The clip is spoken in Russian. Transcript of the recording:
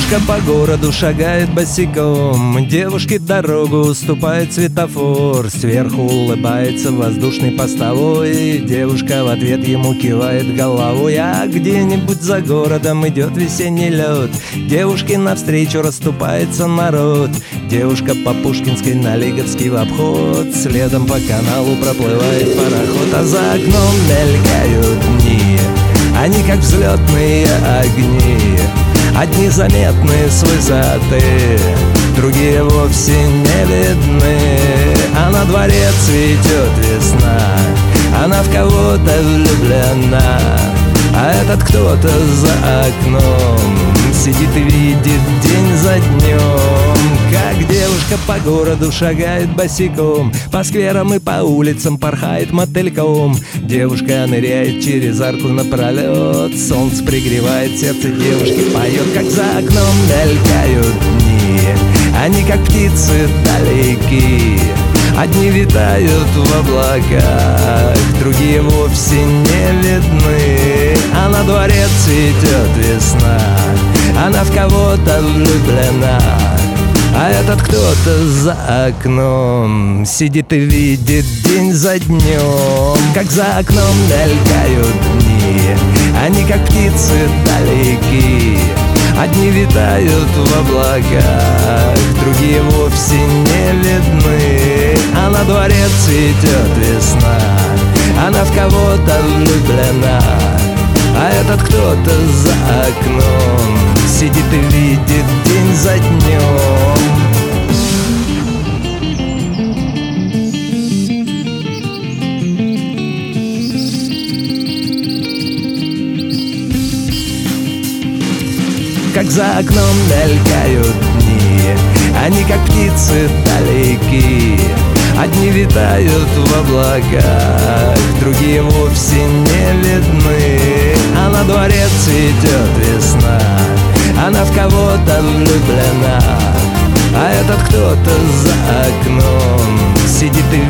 Девушка по городу шагает босиком, девушке дорогу уступает светофор. Сверху улыбается воздушный постовой, девушка в ответ ему кивает головой. А где-нибудь за городом идет весенний лед, девушке навстречу расступается народ. Девушка по Пушкинской на Лиговский в обход, следом по каналу проплывает пароход. А за окном мелькают дни, они как взлетные огни. Одни заметны с высоты, другие вовсе не видны. А на дворе цветет весна, она в кого-то влюблена. А этот кто-то за окном сидит и видит день за днем, как девушка по городу шагает босиком, по скверам и по улицам порхает мотыльком. Девушка ныряет через арку напролет, солнце пригревает, сердце девушки поет. Как за окном мелькают дни, они как птицы далеки. Одни витают в облаках, другие вовсе не видны. А на дворе цветет весна, она в кого-то влюблена. А этот кто-то за окном сидит и видит день за днем. Как за окном мелькают дни, они как птицы далеки. Одни витают в облаках, другие вовсе не видны. А на дворе цветет весна, она в кого-то влюблена. А этот кто-то за окном сидит и видит день за днем. Как за окном мелькают дни, они как птицы далеки. Одни витают в облаках, другие вовсе не видны. А на дворе цветет весна, она в кого-то влюблена. А этот кто-то за окном сидит и